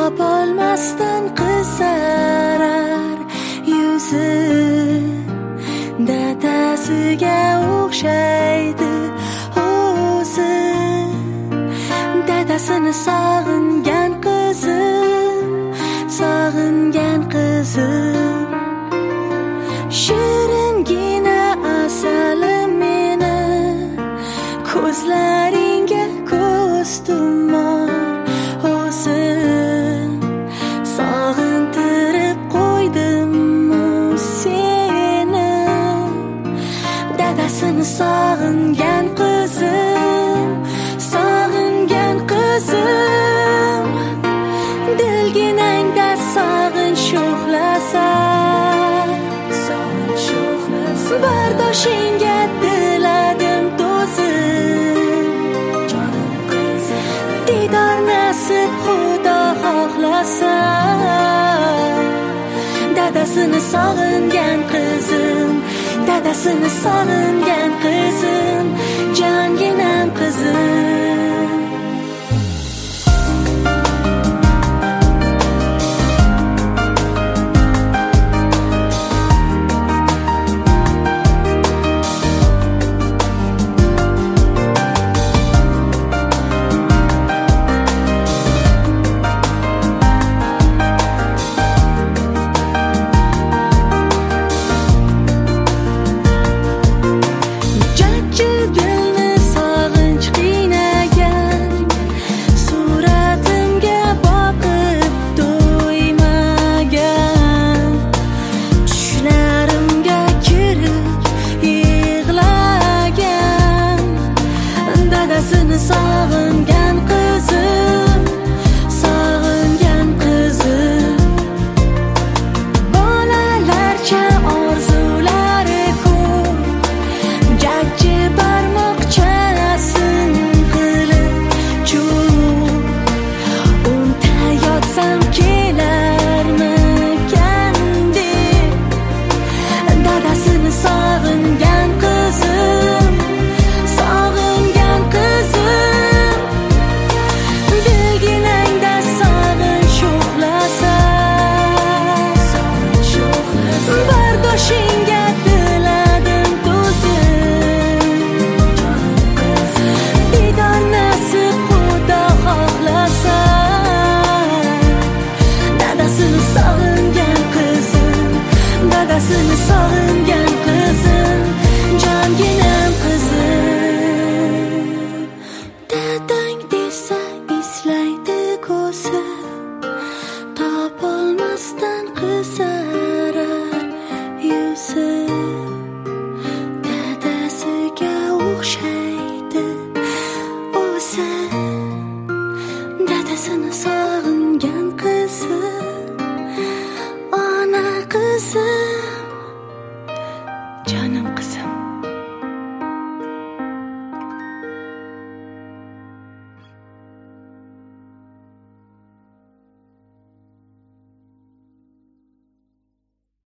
topolmasdan qizarar yuzi, dadasiga o'xshaydi o'zi. Dadasini sog'ingan qizim, sog'ingan qizim. Shiringina asalim meni, ko'zlaringga ko'z tummor o'zim. Sog'intirib qo'ydim-mu seni, dadasini sog'ingan qizim, sog'ingan qizim. Dilginangda sog'inch sho'xlasa, bardoshingga diladim to'zim. Didor nasib xudo xohlasa, dadasini sog'ingan qizim, dadasini sog'ingan qizim, jonginam qizim.